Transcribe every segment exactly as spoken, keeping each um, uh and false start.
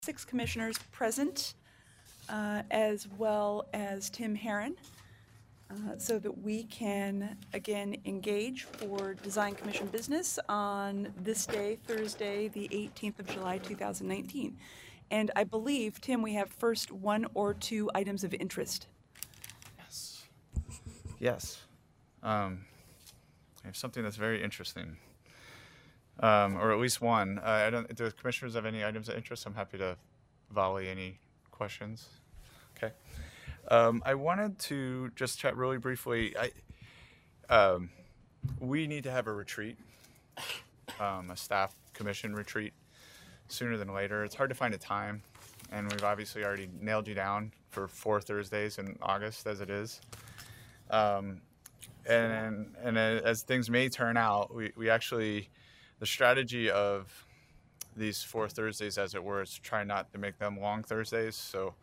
six commissioners present, uh, as well as Tim Herron, uh, so that we can again engage for Design Commission business on this day, Thursday, the eighteenth of July, two thousand nineteen. And I believe, Tim, we have first one or two items of interest. Yes. Yes. Um, I have something that's very interesting, um, or at least one. Uh, I don't. Do the commissioners have any items of interest? I'm happy to volley any questions. Okay. Um, I wanted to just chat really briefly. I um, we need to have a retreat, um, a staff commission retreat, sooner than later. It's hard to find a time, and we've obviously already nailed you down for four Thursdays in August as it is. Um, and and as things may turn out, we, we actually, the strategy of these four Thursdays, as it were, is to try not to make them long Thursdays. So,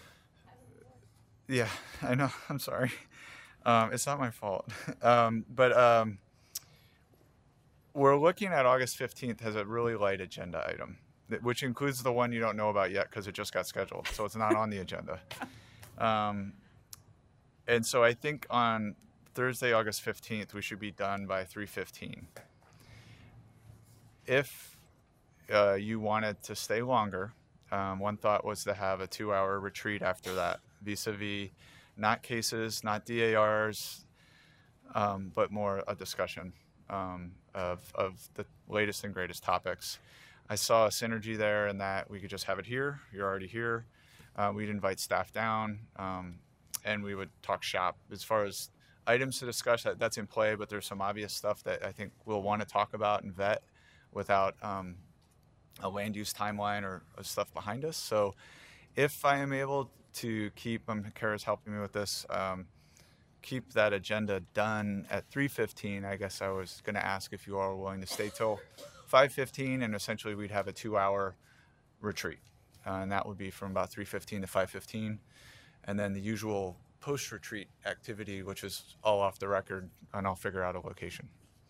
yeah, I know. I'm sorry. Um, it's not my fault. Um, but um, we're looking at August fifteenth as a really light agenda item, which includes the one you don't know about yet because it just got scheduled. So it's not on the agenda. Um, and so I think on Thursday, August fifteenth, we should be done by three fifteen. If uh, you wanted to stay longer, um, one thought was to have a two-hour retreat after that, vis-a-vis not cases, not D A Rs, um, but more a discussion um, of, of the latest and greatest topics. I saw a synergy there in that we could just have it here. You're already here. Uh, we'd invite staff down, um, and we would talk shop. As far as items to discuss, that, that's in play, but there's some obvious stuff that I think we'll want to talk about and vet without um, a land use timeline or, or stuff behind us. So if I am able to keep, um, Kara's helping me with this, um, keep that agenda done at three fifteen, I guess I was going to ask if you all are willing to stay till five fifteen, and essentially we'd have a two-hour retreat. Uh, and that would be from about three fifteen to five fifteen. And then the usual post-retreat activity, which is all off the record, and I'll figure out a location.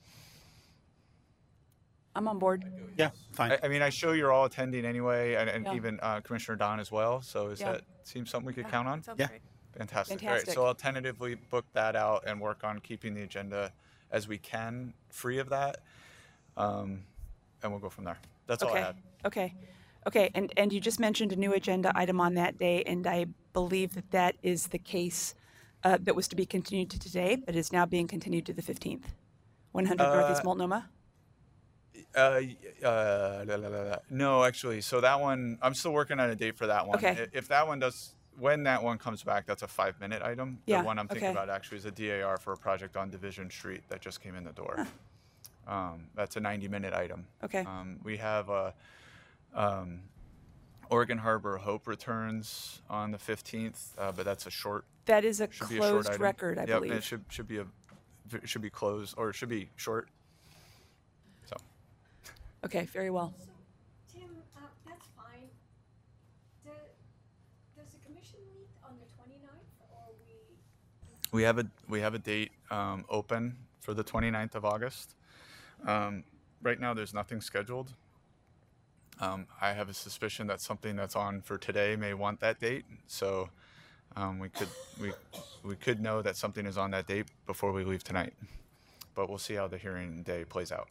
I'm on board. Yeah, fine. I, I mean, I show you're all attending anyway, and, and Yeah. even uh, Commissioner Don as well. So is Yeah. that seem something we could count on? Sounds Yeah. great. Fantastic. All Fantastic. right, so I'll tentatively book that out and work on keeping the agenda as we can free of that, um, and we'll go from there. That's all I Okay, had. okay, okay. And, and you just mentioned a new agenda item on that day, and I believe that that is the case uh, that was to be continued to today, but is now being continued to the fifteenth. one hundred Northeast Uh, Multnomah? Uh, y- uh, la, la, la, la. No, actually, so that one, I'm still working on a date for that one. Okay. I- If that one does, when that one comes back, that's a five-minute item. Yeah, The one I'm thinking okay. about actually is a D A R for a project on Division Street that just came in the door. Um, that's a ninety-minute item. Okay. Um, we have a um, Oregon Harbor Hope returns on the fifteenth, uh, but that's a short. That is a Should be a short closed item. record, I Yep, believe. it should should be a it should be closed or it should be short. So. Okay, very well. So, Tim, uh, that's fine. Do, does the commission meet on the twenty-ninth, or we? We have a we have a date um, open for the twenty-ninth of August. Um, right now, there's nothing scheduled. Um, I have a suspicion that something that's on for today may want that date, so um, we could we we could know that something is on that date before we leave tonight. But we'll see how the hearing day plays out.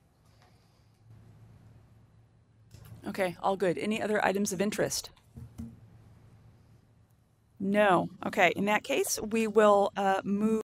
Okay, all good. Any other items of interest? No. Okay, in that case, we will uh, move.